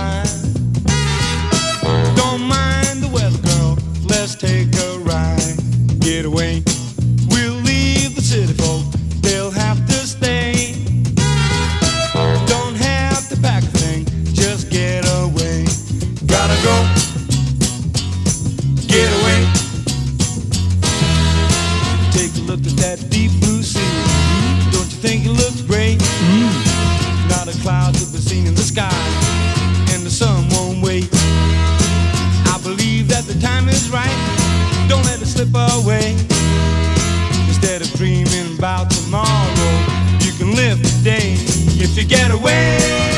ride. Don't mind the weather, girl, let's take a ride. Get away, we'll leave the city folk, they'll have to stay. Don't have to pack a thing, just get away. Gotta go, get away. Take a look at that deep blue sea. Don't you think it looks great? Not a cloud to be seen in the sky, and the sun won't wait. I believe that the time is right, don't let it slip away. Instead of dreaming about tomorrow, you can live today if you get away.